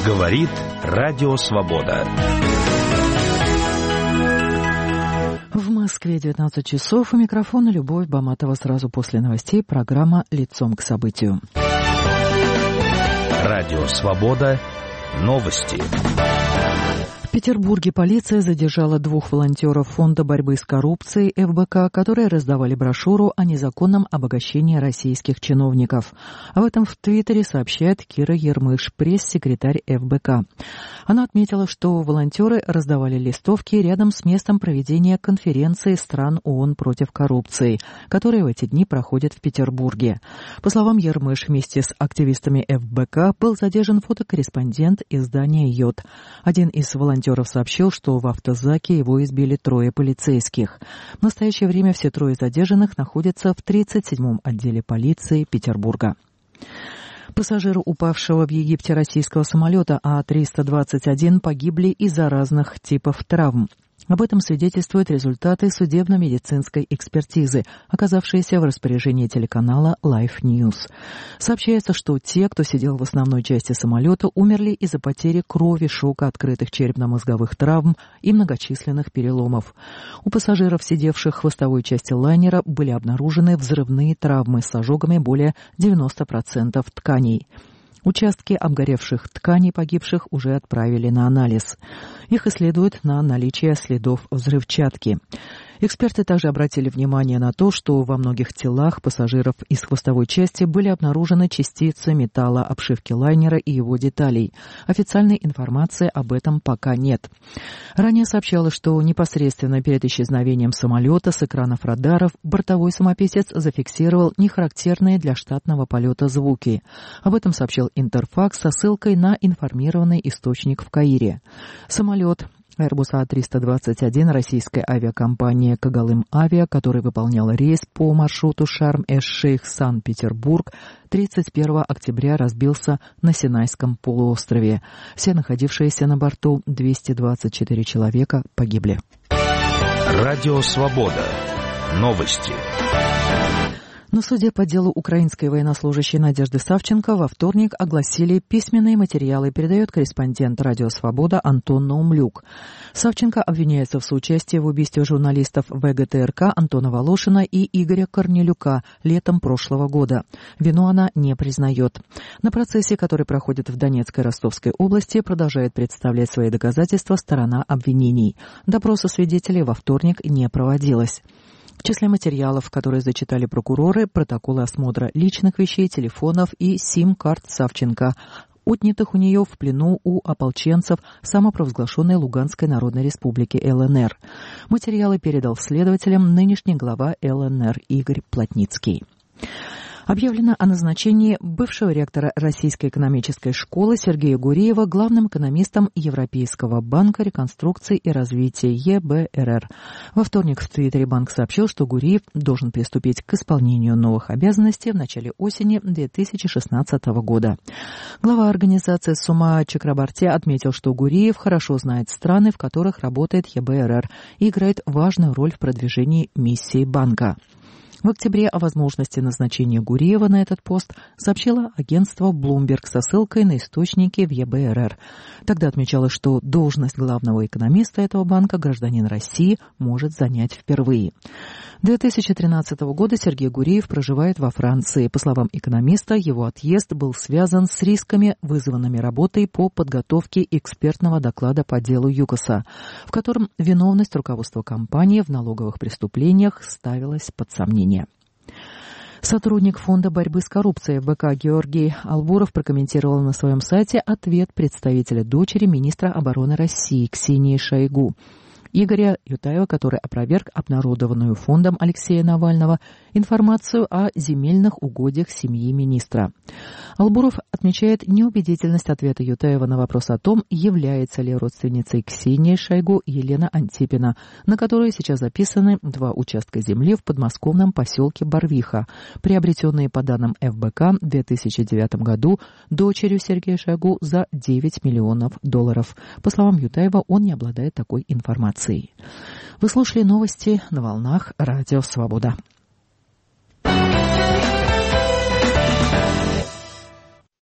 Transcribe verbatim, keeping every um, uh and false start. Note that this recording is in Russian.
Говорит Радио Свобода. В Москве девятнадцать часов. У микрофона Любовь Баматова. Сразу после новостей программа «Лицом к событию». Радио Свобода. Новости. В Петербурге полиция задержала двух волонтеров Фонда борьбы с коррупцией эф бэ ка, которые раздавали брошюру о незаконном обогащении российских чиновников. Об этом в Твиттере сообщает Кира Ермыш, пресс-секретарь эф бэ ка. Она отметила, что волонтеры раздавали листовки рядом с местом проведения конференции стран ООН против коррупции, которая в эти дни проходит в Петербурге. По словам Ермыш, вместе с активистами эф бэ ка был задержан фотокорреспондент издания «Йод». Один из волонтеров Волонтеров сообщил, что в автозаке его избили трое полицейских. В настоящее время все трое задержанных находятся в тридцать седьмом отделе полиции Петербурга. Пассажиры упавшего в Египте российского самолета А триста двадцать один погибли из-за разных типов травм. Об этом свидетельствуют результаты судебно-медицинской экспертизы, оказавшиеся в распоряжении телеканала Life News. Сообщается, что те, кто сидел в основной части самолета, умерли из-за потери крови, шока, открытых черепно-мозговых травм и многочисленных переломов. У пассажиров, сидевших в хвостовой части лайнера, были обнаружены взрывные травмы с ожогами более девяноста процентов тканей. Участки обгоревших тканей погибших уже отправили на анализ. Их исследуют на наличие следов взрывчатки. Эксперты также обратили внимание на то, что во многих телах пассажиров из хвостовой части были обнаружены частицы металла обшивки лайнера и его деталей. Официальной информации об этом пока нет. Ранее сообщалось, что непосредственно перед исчезновением самолета с экранов радаров бортовой самописец зафиксировал нехарактерные для штатного полета звуки. Об этом сообщил Интерфакс со ссылкой на информированный источник в Каире. Самолет Airbus А триста двадцать один российской авиакомпании «Когалым Авиа», который выполнял рейс по маршруту Шарм-эш-Шейх Санкт-Петербург, тридцать первого октября разбился на Синайском полуострове. Все находившиеся на борту двести двадцать четыре человека погибли. Радио Свобода. Новости. На суде по делу украинской военнослужащей Надежды Савченко во вторник огласили письменные материалы, передает корреспондент «Радио Свобода» Антон Наумлюк. Савченко обвиняется в соучастии в убийстве журналистов вэ гэ тэ эр ка Антона Волошина и Игоря Корнелюка летом прошлого года. Вину она не признает. На процессе, который проходит в Донецкой и Ростовской области, продолжает представлять свои доказательства сторона обвинений. Допроса свидетелей во вторник не проводилось. В числе материалов, которые зачитали прокуроры, протоколы осмотра личных вещей, телефонов и сим-карт Савченко, отнятых у нее в плену у ополченцев самопровозглашенной Луганской Народной Республики эл эн эр. Материалы передал следователям нынешний глава эл эн эр Игорь Плотницкий. Объявлено о назначении бывшего ректора Российской экономической школы Сергея Гуриева главным экономистом Европейского банка реконструкции и развития е бэ эр эр. Во вторник в Твиттере банк сообщил, что Гуриев должен приступить к исполнению новых обязанностей в начале осени две тысячи шестнадцатого года. Глава организации Сума Чакрабарти отметил, что Гуриев хорошо знает страны, в которых работает е бэ эр эр, и играет важную роль в продвижении миссии банка. В октябре о возможности назначения Гуриева на этот пост сообщило агентство Bloomberg со ссылкой на источники в е бэ эр эр. Тогда отмечалось, что должность главного экономиста этого банка гражданин России может занять впервые. две тысячи тринадцатого года Сергей Гуриев проживает во Франции. По словам экономиста, его отъезд был связан с рисками, вызванными работой по подготовке экспертного доклада по делу ЮКОСа, в котором виновность руководства компании в налоговых преступлениях ставилась под сомнение. Сотрудник Фонда борьбы с коррупцией эф бэ ка Георгий Албуров прокомментировал на своем сайте ответ представителя дочери министра обороны России Ксении Шойгу, Игоря Ютаева, который опроверг обнародованную фондом Алексея Навального информацию о земельных угодьях семьи министра. Албуров отмечает неубедительность ответа Ютаева на вопрос о том, является ли родственницей Ксении Шойгу Елена Антипина, на которой сейчас записаны два участка земли в подмосковном поселке Барвиха, приобретенные по данным эф бэ ка в две тысячи девятом году дочерью Сергея Шойгу за девять миллионов долларов. По словам Ютаева, он не обладает такой информацией. Вы слушали новости на волнах Радио Свобода.